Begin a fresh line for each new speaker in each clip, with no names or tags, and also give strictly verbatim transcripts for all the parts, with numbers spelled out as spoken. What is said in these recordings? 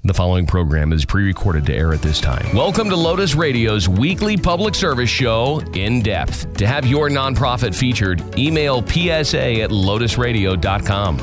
The following program is pre-recorded to air at this time. Welcome to Lotus Radio's weekly public service show, In Depth. To have your nonprofit featured, email p s a at lotus radio dot com.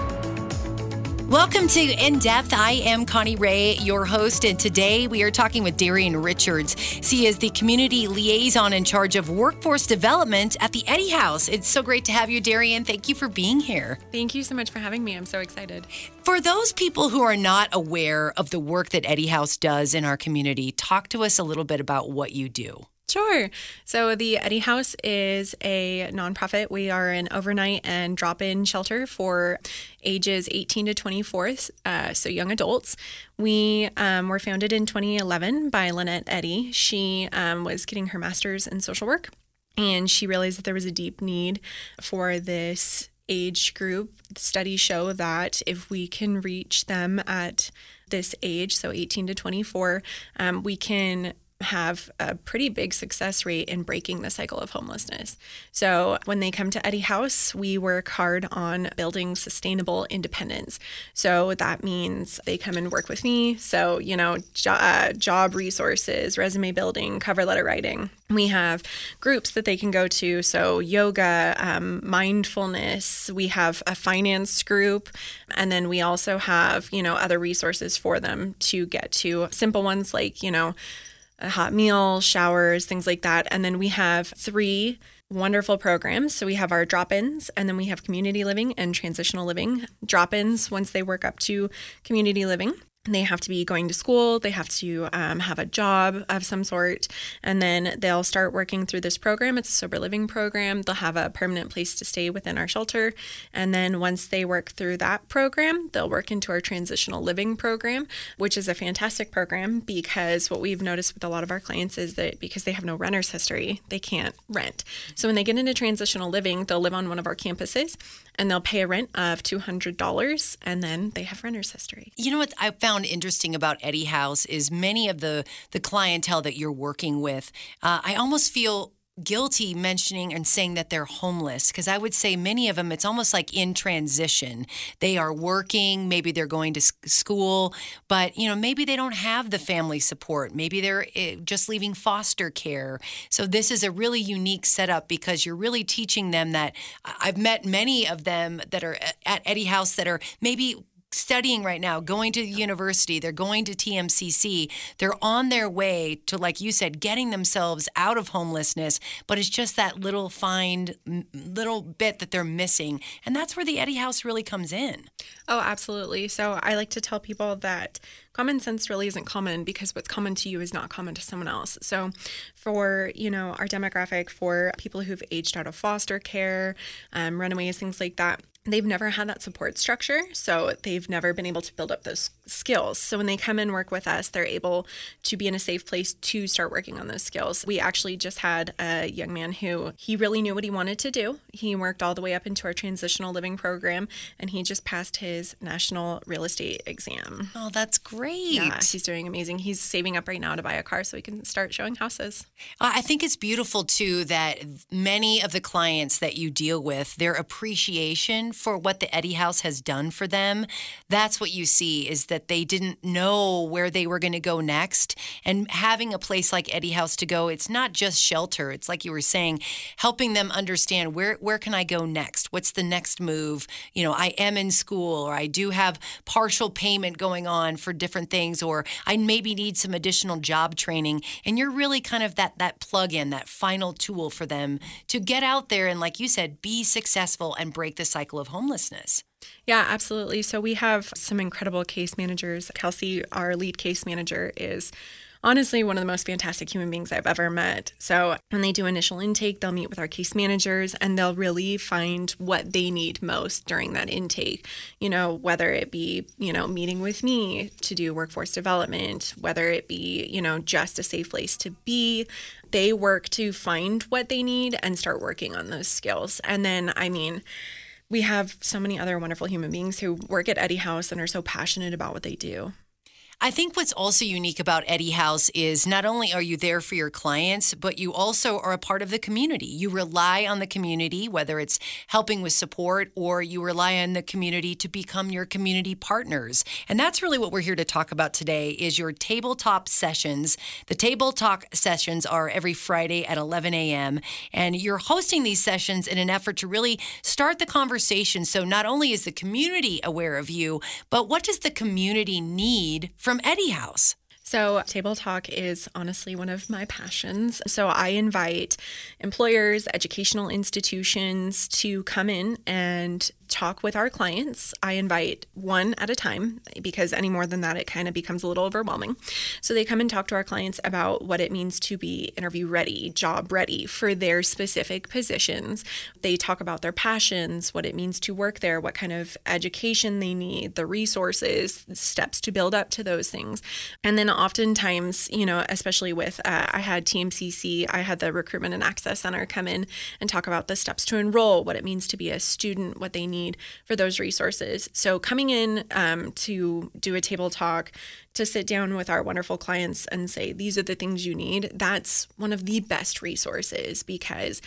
Welcome to In Depth. I am Connie Ray, your host, and today we are talking with Darian Richards. He is the community liaison in charge of workforce development at the Eddy House. It's so great to have you, Darian. Thank you for being here.
Thank you so much for having me. I'm so excited.
For those people who are not aware of the work that Eddy House does in our community, talk to us a little bit about what you do.
Sure. So the Eddy House is a nonprofit. We are an overnight and drop-in shelter for ages eighteen to twenty-four, uh, so young adults. We um, were founded in twenty eleven by Lynette Eddy. She um, was getting her master's in social work, and she realized that there was a deep need for this age group. Studies show that if we can reach them at this age, so eighteen to twenty-four, um, we can have a pretty big success rate in breaking the cycle of homelessness. So when they come to Eddy House, we work hard on building sustainable independence. So that means they come and work with me. So, you know, jo- uh, job resources, resume building, cover letter writing. We have groups that they can go to. So yoga, um, mindfulness, we have a finance group, and then we also have, you know, other resources for them to get to. Simple ones like, you know, a hot meal, showers, things like that. And then we have three wonderful programs. So we have our drop-ins, and then we have community living and transitional living. Drop-ins, once they work up to community living, they have to be going to school, they have to um, have a job of some sort, and then they'll start working through this program. It's a sober living program. They'll have a permanent place to stay within our shelter. And then once they work through that program, they'll work into our transitional living program, which is a fantastic program because what we've noticed with a lot of our clients is that because they have no renter's history, they can't rent. So when they get into transitional living, they'll live on one of our campuses and they'll pay a rent of two hundred dollars, and then they have renter's history.
You know what I found interesting about Eddy House is many of the, the clientele that you're working with, uh, I almost feel guilty mentioning and saying that they're homeless, because I would say many of them, it's almost like in transition. They are working, maybe they're going to school, but you know, maybe they don't have the family support. Maybe they're just leaving foster care. So this is a really unique setup because you're really teaching them that. I've met many of them that are at Eddy House that are maybe studying right now, going to university, they're going to T M C C, they're on their way to, like you said, getting themselves out of homelessness, but it's just that little find, little bit that they're missing. And that's where the Eddy House really comes in.
Oh, absolutely. So I like to tell people that common sense really isn't common because what's common to you is not common to someone else. So for, you know, our demographic, for people who've aged out of foster care, um, runaways, things like that, they've never had that support structure, so they've never been able to build up those skills. So when they come and work with us, they're able to be in a safe place to start working on those skills. We actually just had a young man who, he really knew what he wanted to do. He worked all the way up into our transitional living program, and he just passed his national real estate exam.
Oh, that's great.
Yeah, he's doing amazing. He's saving up right now to buy a car so he can start showing houses.
Uh, I think it's beautiful, too, that many of the clients that you deal with, their appreciation for what the Eddy House has done for them, that's what you see, is that they didn't know where they were going to go next. And having a place like Eddy House to go, it's not just shelter. It's like you were saying, helping them understand where, where can I go next? What's the next move? You know, I am in school, or I do have partial payment going on for different things, or I maybe need some additional job training. And you're really kind of that, that plug-in, that final tool for them to get out there and, like you said, be successful and break the cycle of homelessness.
Yeah, absolutely. So we have some incredible case managers. Kelsey, our lead case manager, is honestly one of the most fantastic human beings I've ever met. So when they do initial intake, they'll meet with our case managers and they'll really find what they need most during that intake. You know, whether it be, you know, meeting with me to do workforce development, whether it be, you know, just a safe place to be. They work to find what they need and start working on those skills. And then, I mean, we have so many other wonderful human beings who work at Eddy House and are so passionate about what they do.
I think what's also unique about Eddie House is not only are you there for your clients, but you also are a part of the community. You rely on the community, whether it's helping with support or you rely on the community to become your community partners. And that's really what we're here to talk about today is your Table Talk sessions. The Table Talk sessions are every Friday at eleven a.m. And you're hosting these sessions in an effort to really start the conversation. So not only is the community aware of you, but what does the community need from Eddie House?
So Table Talk is honestly one of my passions. So I invite employers, educational institutions to come in and talk with our clients. I invite one at a time because any more than that, it kind of becomes a little overwhelming. So they come and talk to our clients about what it means to be interview ready, job ready for their specific positions. They talk about their passions, what it means to work there, what kind of education they need, the resources, steps to build up to those things. And then oftentimes, you know, especially with, uh, I had T M C C, I had the Recruitment and Access Center come in and talk about the steps to enroll, what it means to be a student, what they need for those resources. So coming in um, to do a table talk, to sit down with our wonderful clients and say, these are the things you need, that's one of the best resources because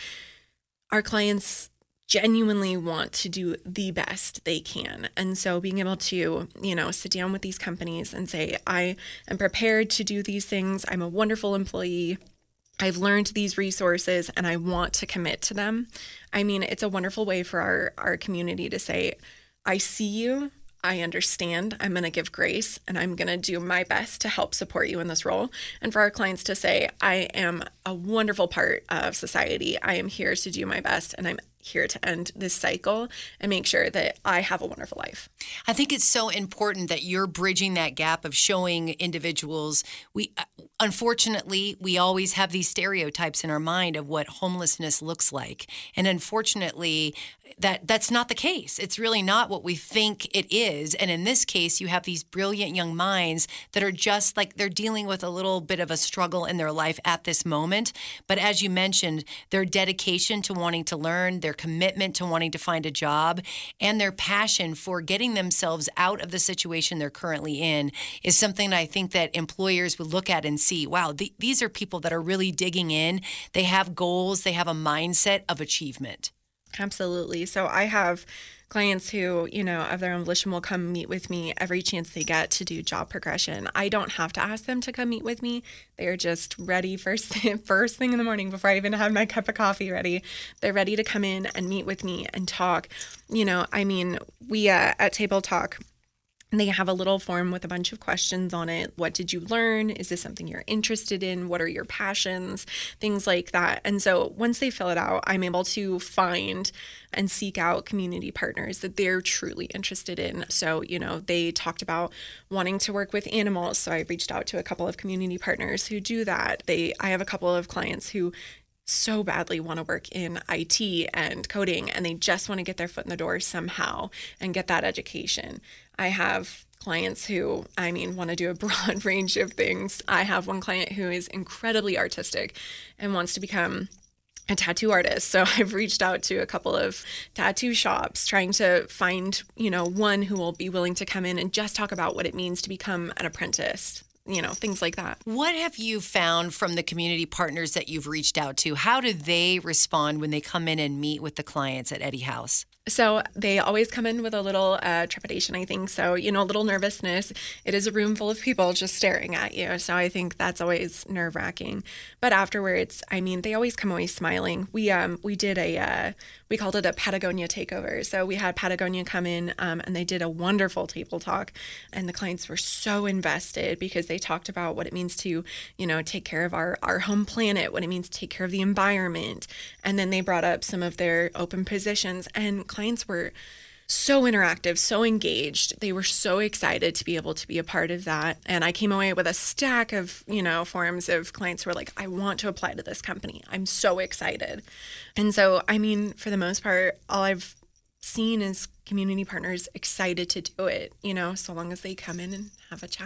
our clients genuinely want to do the best they can. And so being able to, you know, sit down with these companies and say, I am prepared to do these things. I'm a wonderful employee. I've learned these resources and I want to commit to them. I mean, it's a wonderful way for our, our community to say, I see you, I understand, I'm going to give grace, and I'm going to do my best to help support you in this role. And for our clients to say, I am a wonderful part of society. I am here to do my best, and I'm here to end this cycle and make sure that I have a wonderful life.
I think it's so important that you're bridging that gap of showing individuals. We, unfortunately, we always have these stereotypes in our mind of what homelessness looks like. And unfortunately, that that's not the case. It's really not what we think it is. And in this case, you have these brilliant young minds that are just like they're dealing with a little bit of a struggle in their life at this moment. But as you mentioned, their dedication to wanting to learn, their commitment to wanting to find a job, and their passion for getting themselves out of the situation they're currently in is something that I think that employers would look at and see, wow, th- these are people that are really digging in. They have goals. They have a mindset of achievement.
Absolutely. So I have clients who, you know, of their own volition will come meet with me every chance they get to do job progression. I don't have to ask them to come meet with me. They're just ready first, first thing in the morning before I even have my cup of coffee ready. They're ready to come in and meet with me and talk. You know, I mean, we uh, at Table Talk, they have a little form with a bunch of questions on it. What did you learn? Is this something you're interested in? What are your passions? Things like that. And so once they fill it out, I'm able to find and seek out community partners that they're truly interested in. So, you know, they talked about wanting to work with animals. So I reached out to a couple of community partners who do that. They, I have a couple of clients who so badly want to work in I T and coding, and they just want to get their foot in the door somehow and get that education. I have clients who, I mean, want to do a broad range of things. I have one client who is incredibly artistic and wants to become a tattoo artist. So I've reached out to a couple of tattoo shops trying to find, you know, one who will be willing to come in and just talk about what it means to become an apprentice. You know, things like that.
What have you found from the community partners that you've reached out to? How do they respond when they come in and meet with the clients at Eddie House?
So they always come in with a little uh, trepidation, I think. So, you know, a little nervousness. It is a room full of people just staring at you. So I think that's always nerve wracking. But afterwards, I mean, they always come away smiling. We um we did a, uh, we called it a Patagonia takeover. So we had Patagonia come in um, and they did a wonderful table talk. And the clients were so invested because they talked about what it means to, you know, take care of our, our home planet, what it means to take care of the environment. And then they brought up some of their open positions, and clients were so interactive, so engaged. They were so excited to be able to be a part of that. And I came away with a stack of, you know, forms of clients who were like, I want to apply to this company. I'm so excited. And so, I mean, for the most part, all I've seen is community partners excited to do it, you know, so long as they come in and have a chat.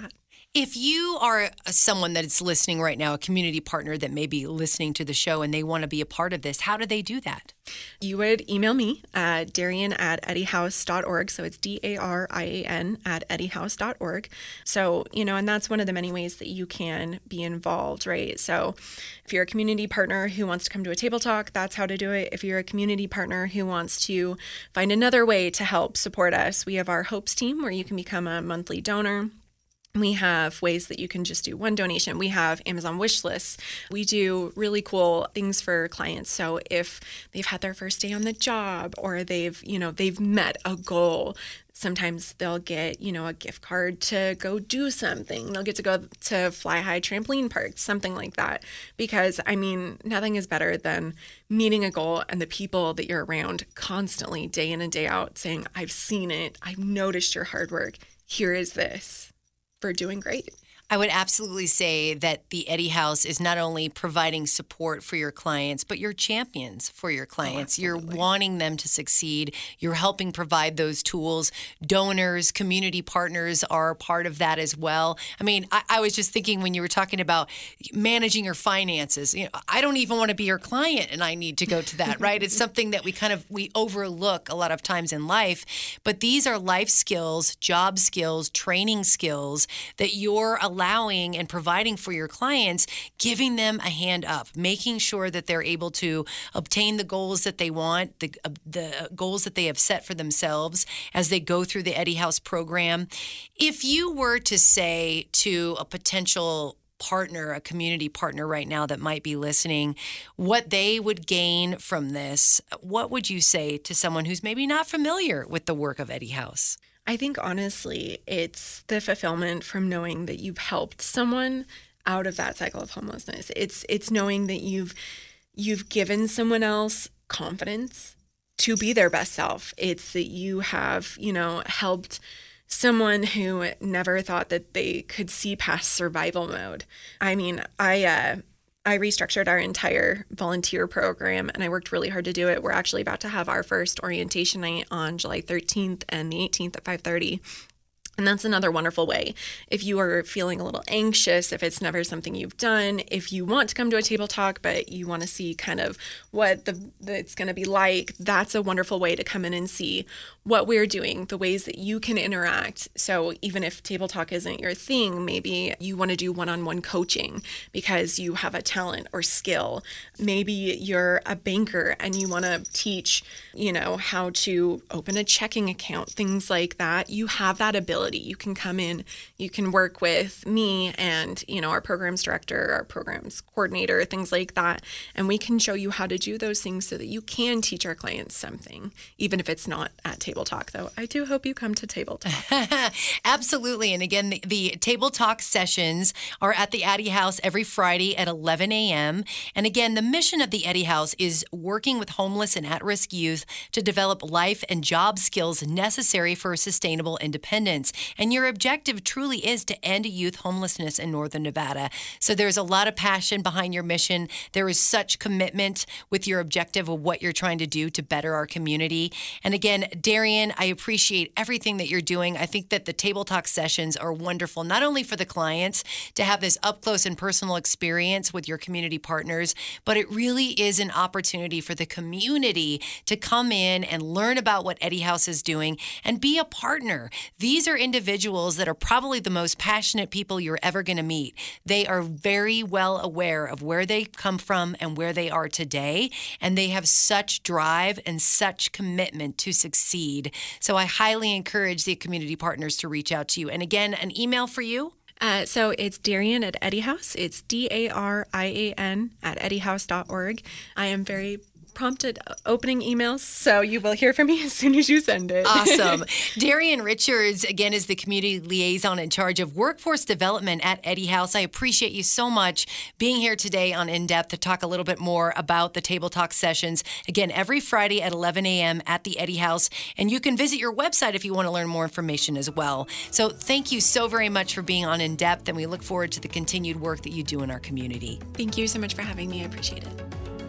If you are someone that is listening right now, a community partner that may be listening to the show and they want to be a part of this, how do they do that?
You would email me at Darian at eddiehouse dot org. So it's D A R I A N at eddiehouse dot org. So, you know, and that's one of the many ways that you can be involved, right? So if you're a community partner who wants to come to a table talk, that's how to do it. If you're a community partner who wants to find another way to help support us, we have our Hopes team where you can become a monthly donor. We have ways that you can just do one donation. We have Amazon wish lists. We do really cool things for clients. So if they've had their first day on the job or they've, you know, they've met a goal, sometimes they'll get, you know, a gift card to go do something. They'll get to go to Fly High trampoline park, something like that. Because, I mean, nothing is better than meeting a goal and the people that you're around constantly, day in and day out, saying, I've seen it. I've noticed your hard work. Here is this. For doing great.
I would absolutely say that the Eddie House is not only providing support for your clients, but you're champions for your clients. Oh, you're wanting them to succeed. You're helping provide those tools. Donors, community partners are part of that as well. I mean, I, I was just thinking when you were talking about managing your finances, you know, I don't even want to be your client and I need to go to that, right? It's something that we kind of, we overlook a lot of times in life, but these are life skills, job skills, training skills that you're allowing allowing and providing for your clients, giving them a hand up, making sure that they're able to obtain the goals that they want, the uh, the goals that they have set for themselves as they go through the Eddie House program. If you were to say to a potential partner, a community partner right now that might be listening, what they would gain from this, what would you say to someone who's maybe not familiar with the work of Eddie House?
I think, honestly, it's the fulfillment from knowing that you've helped someone out of that cycle of homelessness. It's it's knowing that you've you've given someone else confidence to be their best self. It's that you have, you know, helped someone who never thought that they could see past survival mode. I mean, I uh, I restructured our entire volunteer program and I worked really hard to do it. We're actually about to have our first orientation night on July thirteenth and the eighteenth at five thirty. And that's another wonderful way. If you are feeling a little anxious, if it's never something you've done, if you want to come to a table talk, but you want to see kind of what the, the it's going to be like, that's a wonderful way to come in and see what we're doing, the ways that you can interact. So even if table talk isn't your thing, maybe you want to do one-on-one coaching because you have a talent or skill. Maybe you're a banker and you want to teach, you know, how to open a checking account, things like that. You have that ability. You can come in, you can work with me and, you know, our programs director, our programs coordinator, things like that. And we can show you how to do those things so that you can teach our clients something, even if it's not at Table Talk, though. I do hope you come to Table Talk.
Absolutely. And again, the, the Table Talk sessions are at the Eddie House every Friday at eleven a.m. And again, the mission of the Eddie House is working with homeless and at-risk youth to develop life and job skills necessary for sustainable independence. And your objective truly is to end youth homelessness in Northern Nevada. So there's a lot of passion behind your mission. There is such commitment with your objective of what you're trying to do to better our community. And again, Darian, I appreciate everything that you're doing. I think that the Table Talk sessions are wonderful, not only for the clients to have this up close and personal experience with your community partners, but it really is an opportunity for the community to come in and learn about what Eddie House is doing and be a partner. These are individuals that are probably the most passionate people you're ever going to meet. They are very well aware of where they come from and where they are today, and they have such drive and such commitment to succeed. So I highly encourage the community partners to reach out to you. And again, an email for you?
Uh, so it's Darian at Eddie House. It's D A R I A N at eddiehouse dot org. I am very prompted opening emails, so you will hear from me as soon as you send it.
Awesome. Darian Richards, again, is the community liaison in charge of workforce development at Eddie House. I appreciate you so much being here today on In Depth to talk a little bit more about the Table Talk sessions. Again, every Friday at eleven a.m. at the Eddie House, and you can visit your website if you want to learn more information as well. So thank you so very much for being on In Depth, and we look forward to the continued work that you do in our community.
Thank you so much for having me. I appreciate it.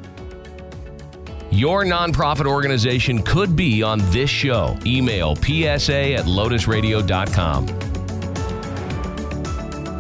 Your nonprofit organization could be on this show. Email P S A at lotus radio dot com.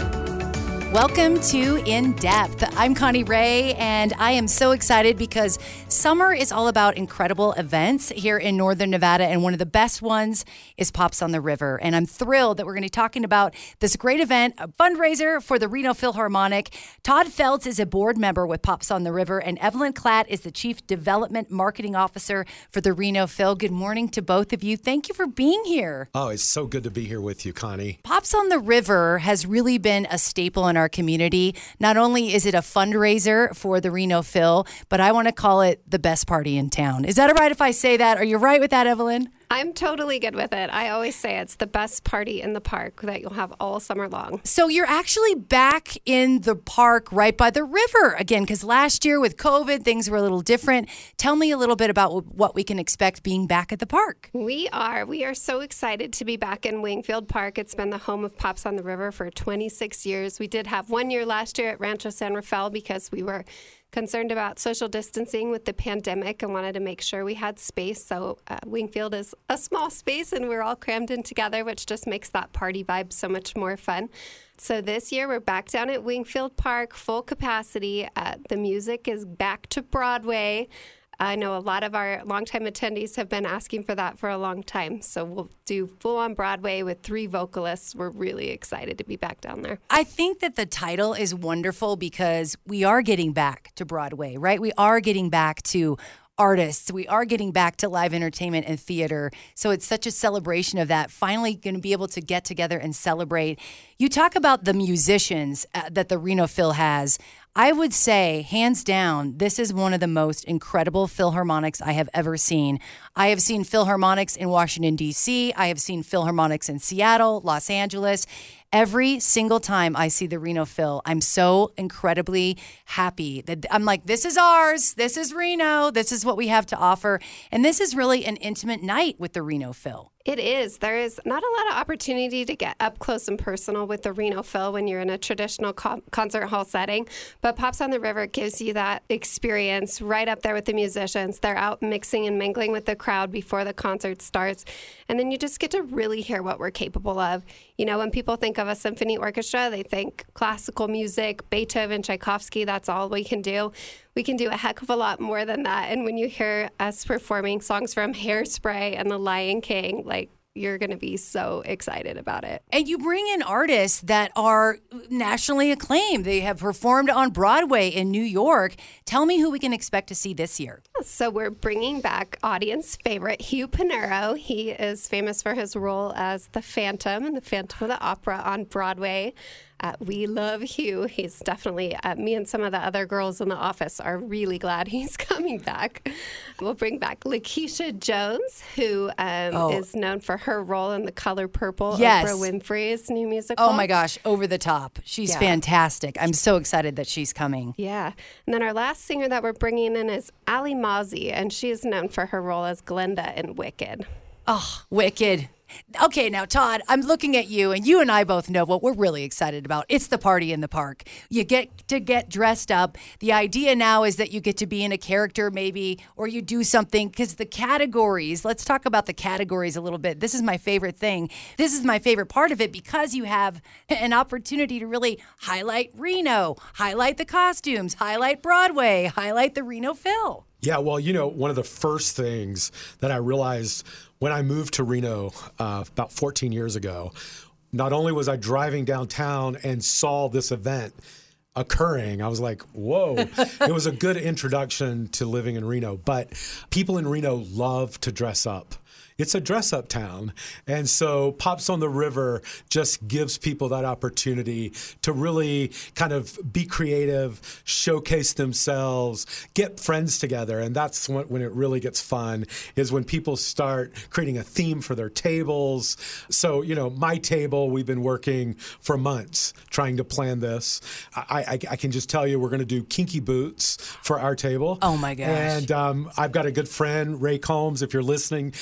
Welcome to In Depth. I'm Connie Ray, and I am so excited because summer is all about incredible events here in Northern Nevada, and one of the best ones is Pops on the River. And I'm thrilled that we're going to be talking about this great event, a fundraiser for the Reno Philharmonic. Todd Feltz is a board member with Pops on the River, and Evelyn Klatt is the Chief Development Marketing Officer for the Reno Phil. Good morning to both of you. Thank you for being here.
Oh, it's so good to be here with you, Connie.
Pops on the River has really been a staple in our community. Not only is it a fundraiser for the Reno Phil, but I want to call it the best party in town. Is that all right if I say that? Are you right with that, Evelyn?
I'm totally good with it. I always say it's the best party in the park that you'll have all summer long.
So you're actually back in the park right by the river again, because last year with COVID, things were a little different. Tell me a little bit about what we can expect being back at the park.
We are. We are so excited to be back in Wingfield Park. It's been the home of Pops on the River for twenty-six years. We did have one year last year at Rancho San Rafael because we were concerned about social distancing with the pandemic and wanted to make sure we had space. So uh, Wingfield is a small space and we're all crammed in together, which just makes that party vibe so much more fun. So this year we're back down at Wingfield Park, full capacity. Uh, the music is back to Broadway. I know a lot of our longtime attendees have been asking for that for a long time. So we'll do full on Broadway with three vocalists. We're really excited to be back down there.
I think that the title is wonderful because we are getting back to Broadway, right? We are getting back to artists. We are getting back to live entertainment and theater. So it's such a celebration of that. Finally going to be able to get together and celebrate. You talk about the musicians uh, that the Reno Phil has. I would say, hands down, this is one of the most incredible Philharmonics I have ever seen. I have seen Philharmonics in Washington, D C. I have seen Philharmonics in Seattle, Los Angeles. Every single time I see the Reno Phil, I'm so incredibly happy that I'm like, this is ours. This is Reno. This is what we have to offer. And this is really an intimate night with the Reno Phil.
It is. There is not a lot of opportunity to get up close and personal with the Reno Phil when you're in a traditional co- concert hall setting. But Pops on the River gives you that experience right up there with the musicians. They're out mixing and mingling with the crowd before the concert starts. And then you just get to really hear what we're capable of. You know, when people think of a symphony orchestra, they think classical music, Beethoven, Tchaikovsky, that's all we can do. We can do a heck of a lot more than that. And when you hear us performing songs from Hairspray and The Lion King, like, you're going to be so excited about it.
And you bring in artists that are nationally acclaimed. They have performed on Broadway in New York. Tell me who we can expect to see this year.
So we're bringing back audience favorite Hugh Panero. He is famous for his role as the Phantom in the Phantom of the Opera on Broadway. Uh, we love Hugh. He's definitely, uh, me and some of the other girls in the office are really glad he's coming back. We'll bring back Lakeisha Jones, who um, oh. is known for her role in The Color Purple,
yes.
Oprah Winfrey's new musical.
Oh my gosh, over the top. She's yeah. fantastic. I'm so excited that she's coming.
Yeah. And then our last singer that we're bringing in is Ali Mozzie, and she is known for her role as Glinda in Wicked.
Oh, Wicked. Okay, now, Todd, I'm looking at you, and you and I both know what we're really excited about. It's the party in the park. You get to get dressed up. The idea now is that you get to be in a character maybe, or you do something, because the categories, let's talk about the categories a little bit. This is my favorite thing. This is my favorite part of it because you have an opportunity to really highlight Reno, highlight the costumes, highlight Broadway, highlight the Reno Phil.
Yeah, well, you know, one of the first things that I realized when I moved to Reno uh, about fourteen years ago, not only was I driving downtown and saw this event occurring, I was like, whoa. It was a good introduction to living in Reno. But people in Reno love to dress up. It's a dress-up town. And so Pops on the River just gives people that opportunity to really kind of be creative, showcase themselves, get friends together. And that's when, when it really gets fun, is when people start creating a theme for their tables. So, you know, my table, we've been working for months trying to plan this. I, I, I can just tell you we're going to do kinky boots for our table.
Oh, my gosh.
And um, I've got a good friend, Ray Combs, if you're listening. He's out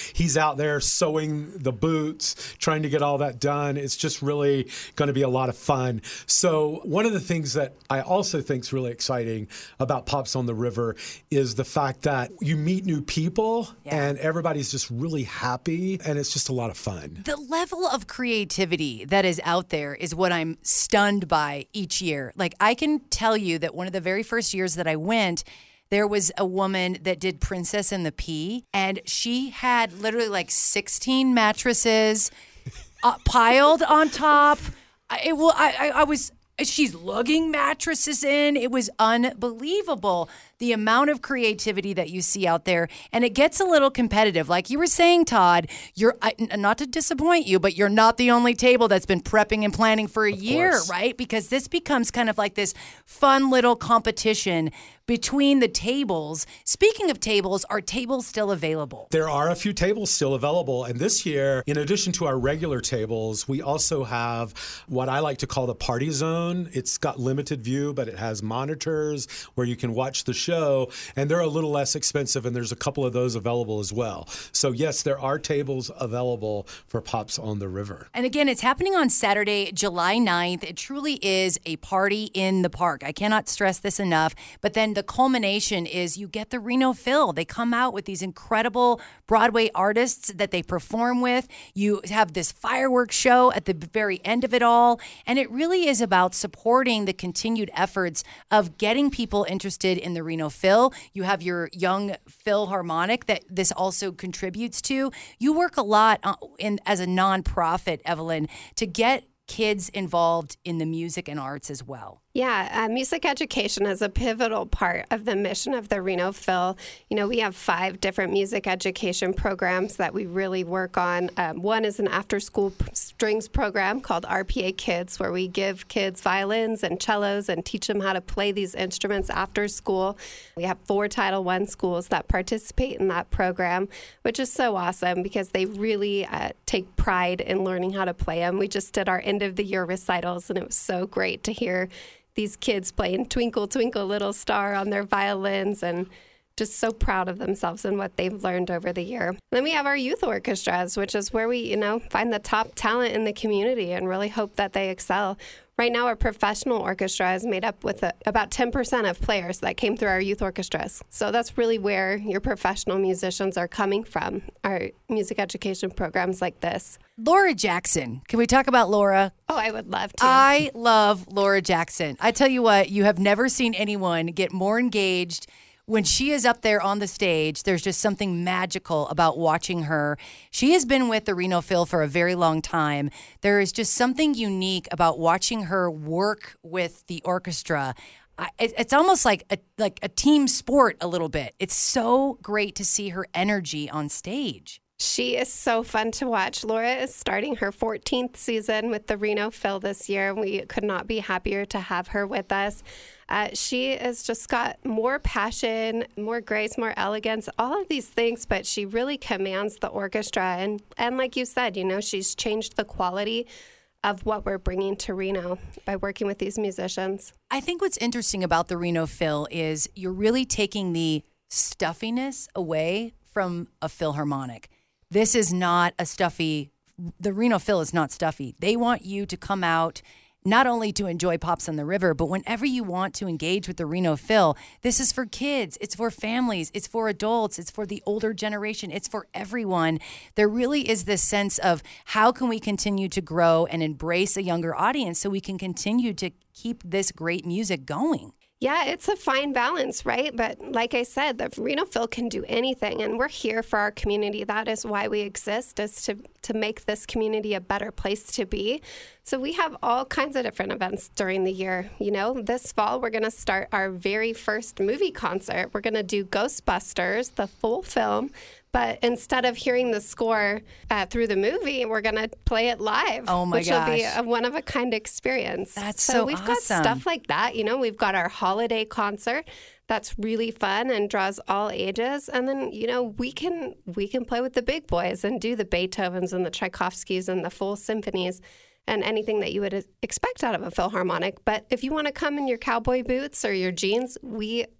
out there sewing the boots, trying to get all that done. It's just really going to be a lot of fun. So one of the things that I also think is really exciting about Pops on the River is the fact that you meet new people yeah. and everybody's just really happy, and it's just a lot of fun.
The level of creativity that is out there is what I'm stunned by each year. Like, I can tell you that one of the very first years that I went, there was a woman that did Princess and the Pea, and she had literally like sixteen mattresses uh, piled on top. It will. I, I, I was. She's lugging mattresses in. It was unbelievable, the amount of creativity that you see out there. And it gets a little competitive. Like you were saying, Todd, you're I, not to disappoint you, but you're not the only table that's been prepping and planning for a
of
year,
course.
right? Because this becomes kind of like this fun little competition between the tables. Speaking of tables, are tables still available?
There are a few tables still available. And this year, in addition to our regular tables, we also have what I like to call the party zone. It's got limited view, but it has monitors where you can watch the show. And they're a little less expensive, and there's a couple of those available as well. So yes, there are tables available for Pops on the River.
And again, it's happening on Saturday, July ninth. It truly is a party in the park. I cannot stress this enough. But then the culmination is you get the Reno Phil. They come out with these incredible Broadway artists that they perform with. You have this fireworks show at the very end of it all. And it really is about supporting the continued efforts of getting people interested in the Reno Phil. You have your Young Philharmonic that this also contributes to. You work a lot uh, in as a nonprofit, Evelyn, to get kids involved in the music and arts as well.
Yeah, uh, music education is a pivotal part of the mission of the Reno Phil. You know, we have five different music education programs that we really work on. Um, one is an after-school p- strings program called R P A Kids, where we give kids violins and cellos and teach them how to play these instruments after school. We have four Title I schools that participate in that program, which is so awesome because they really uh, take pride in learning how to play them. We just did our end-of-the-year recitals, and it was so great to hear these kids playing Twinkle, Twinkle, Little Star on their violins, and just so proud of themselves and what they've learned over the year. Then we have our youth orchestras, which is where we, you know, find the top talent in the community and really hope that they excel. Right now, our professional orchestra is made up with a, about ten percent of players that came through our youth orchestras. So that's really where your professional musicians are coming from, our music education programs like this.
Laura Jackson. Can we talk about Laura?
Oh, I would love to.
I love Laura Jackson. I tell you what, you have never seen anyone get more engaged. When she is up there on the stage, there's just something magical about watching her. She has been with the Reno Phil for a very long time. There is just something unique about watching her work with the orchestra. I, it, it's almost like a like a team sport a little bit. It's so great to see her energy on stage.
She is so fun to watch. Laura is starting her fourteenth season with the Reno Phil this year. We could not be happier to have her with us. Uh, she has just got more passion, more grace, more elegance, all of these things, but she really commands the orchestra. And, and like you said, you know, she's changed the quality of what we're bringing to Reno by working with these musicians.
I think what's interesting about the Reno Phil is you're really taking the stuffiness away from a Philharmonic. This is not a stuffy, the Reno Phil is not stuffy. They want you to come out not only to enjoy Pops on the River, but whenever you want to engage with the Reno Phil, this is for kids, it's for families, it's for adults, it's for the older generation, it's for everyone. There really is this sense of how can we continue to grow and embrace a younger audience so we can continue to keep this great music going.
Yeah, it's a fine balance, right? But like I said, the Reno Phil can do anything, and we're here for our community. That is why we exist, is to, to make this community a better place to be. So we have all kinds of different events during the year. You know, this fall, we're going to start our very first movie concert. We're going to do Ghostbusters, the full film. But instead of hearing the score uh, through the movie, we're going to play it live.
Oh, my
which
gosh.
will be a one-of-a-kind experience.
That's
so
so
we've
awesome.
got stuff like that. You know, we've got our holiday concert that's really fun and draws all ages. And then, you know, we can we can play with the big boys and do the Beethovens and the Tchaikovskys and the full symphonies and anything that you would expect out of a Philharmonic. But if you want to come in your cowboy boots or your jeans, we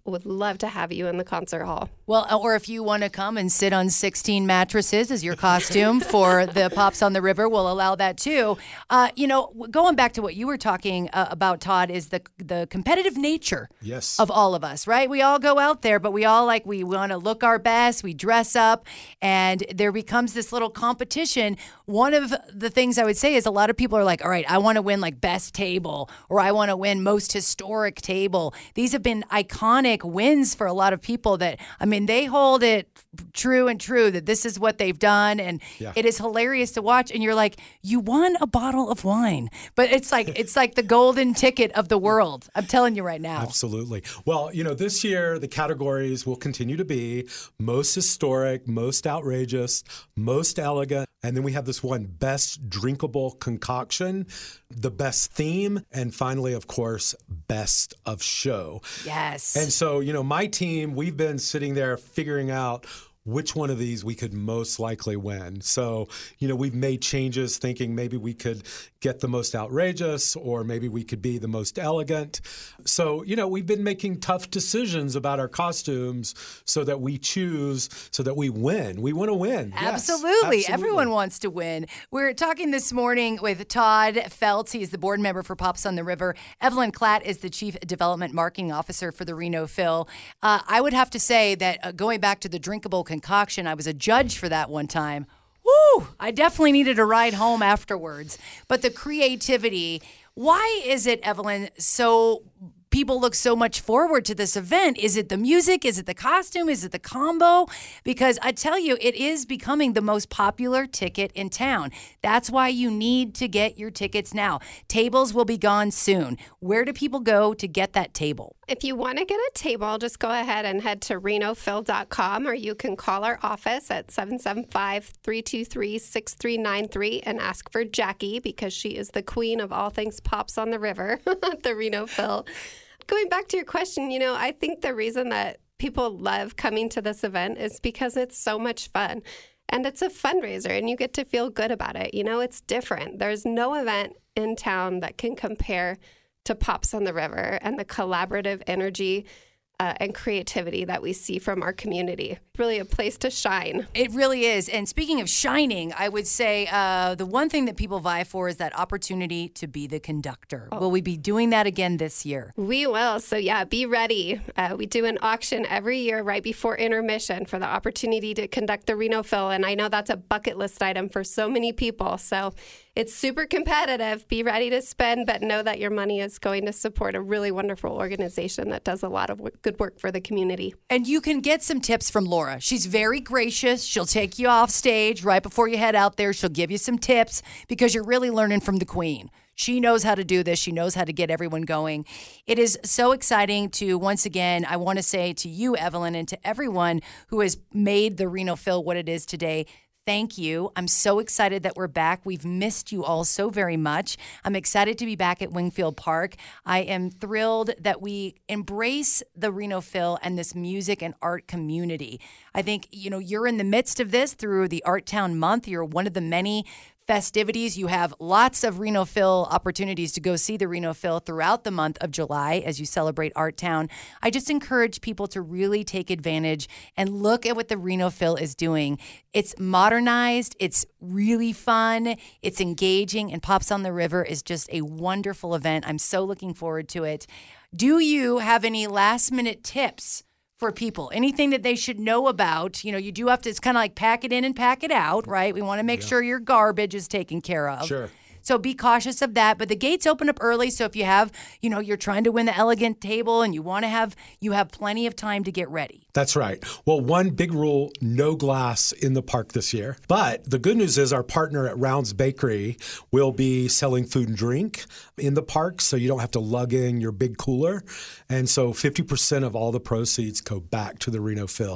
would love to have you in the concert hall.
Well, or if you want to come and sit on sixteen mattresses as your costume for the Pops on the River, we'll allow that too. Uh, you know, going back to what you were talking uh, about, Todd, is the the competitive nature
yes.
of all of us, right? We all go out there, but we all like, we want to look our best, we dress up, and there becomes this little competition. One of the things I would say is a lot of people are like, all right, I want to win like best table, or I want to win most historic table. These have been iconic wins for a lot of people that, I mean, they hold it true and true that this is what they've done. And
yeah.
it is hilarious to watch. And you're like, you won a bottle of wine, but it's like, it's like the golden ticket of the world. I'm telling you right now.
Absolutely. Well, you know, this year the categories will continue to be most historic, most outrageous, most elegant. And then we have this one, best drinkable concoction, the best theme, and finally, of course, best of show.
Yes.
And so, you know, my team, we've been sitting there figuring out which one of these we could most likely win. So, you know, we've made changes thinking maybe we could get the most outrageous, or maybe we could be the most elegant. So, you know, we've been making tough decisions about our costumes so that we choose, so that we win. We want to win. Yes,
absolutely.
absolutely.
Everyone wants to win. We're talking this morning with Todd Feltz. He's the board member for Pops on the River. Evelyn Klatt is the Chief Development Marketing Officer for the Reno Phil. Uh, I would have to say that uh, going back to the drinkable concoction, I was a judge for that one time. Woo! I definitely needed a ride home afterwards. But the creativity, why is it, Evelyn, so people look so much forward to this event? Is it the music? Is it the costume? Is it the combo? Because I tell you, it is becoming the most popular ticket in town. That's why you need to get your tickets now. Tables will be gone soon. Where do people go to get that table?
If you want to get a table, just go ahead and head to reno phil dot com, or you can call our office at seven seven five, three two three, six three nine three and ask for Jackie, because she is the queen of all things Pops on the River at the Reno Phil. Going back to your question, you know, I think the reason that people love coming to this event is because it's so much fun. And it's a fundraiser, and you get to feel good about it. You know, it's different. There's no event in town that can compare to Pops on the River and the collaborative energy uh, and creativity that we see from our community. Really a place to shine.
It really is. And speaking of shining, I would say uh, the one thing that people vie for is that opportunity to be the conductor. Oh. Will we be doing that again this year?
We will. So yeah, be ready. Uh, we do an auction every year right before intermission for the opportunity to conduct the Reno Phil. And I know that's a bucket list item for so many people. So it's super competitive. Be ready to spend, but know that your money is going to support a really wonderful organization that does a lot of w- good work for the community.
And you can get some tips from Laura. She's very gracious. She'll take you off stage right before you head out there. She'll give you some tips because you're really learning from the queen. She knows how to do this. She knows how to get everyone going. It is so exciting to, once again, I want to say to you, Evelyn, and to everyone who has made the Reno Phil what it is today, thank you. I'm so excited that we're back. We've missed you all so very much. I'm excited to be back at Wingfield Park. I am thrilled that we embrace the Reno Phil and this music and art community. I think, you know, you're in the midst of this through the Art Town Month. You're one of the many festivities. You have lots of Reno Phil opportunities to go see the Reno Phil throughout the month of July as you celebrate Art Town. I just encourage people to really take advantage and look at what the Reno Phil is doing. It's modernized, it's really fun, it's engaging, and Pops on the River is just a wonderful event. I'm so looking forward to it. Do you have any last minute tips for people? Anything that they should know about? You know, you do have to, it's kind of like pack it in and pack it out, right? We want to make yeah. sure your garbage is taken care of.
Sure.
So be cautious of that. But the gates open up early. So if you have, you know, you're trying to win the elegant table and you want to have, you have plenty of time to get ready.
That's right. Well, one big rule, no glass in the park this year. But the good news is our partner at Rounds Bakery will be selling food and drink in the park, so you don't have to lug in your big cooler. And so fifty percent of all the proceeds go back to the Reno Phil.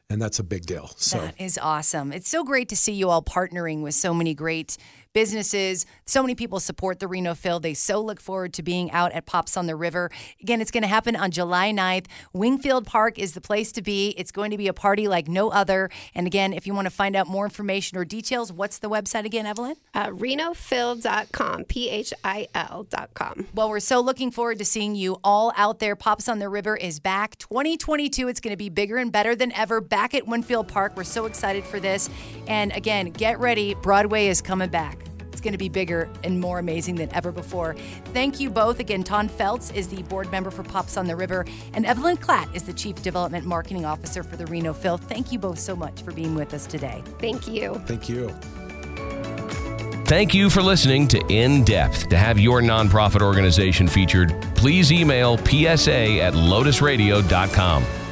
and that's a big deal. So
that is awesome. It's so great to see you all partnering with so many great businesses. So many people support the Reno Phil. They so look forward to being out at Pops on the River. Again, it's going to happen on July ninth. Wingfield Park is the place to be. It's going to be a party like no other. And again, if you want to find out more information or details, what's the website again, Evelyn?
Uh, Reno Phil dot com, P H I L dot com.
Well, we're so looking forward to seeing you all out there. Pops on the River is back. twenty twenty-two, it's going to be bigger and better than ever back at Wingfield Park. We're so excited for this. And again, get ready. Broadway is coming back. It's going to be bigger and more amazing than ever before. Thank you both. Again, Ton Feltz is the board member for Pops on the River, and Evelyn Klatt is the Chief Development Marketing Officer for the Reno Phil. Thank you both so much for being with us today.
Thank you.
Thank you.
Thank you for listening to In Depth. To have your nonprofit organization featured, please email P S A at lotus radio dot com.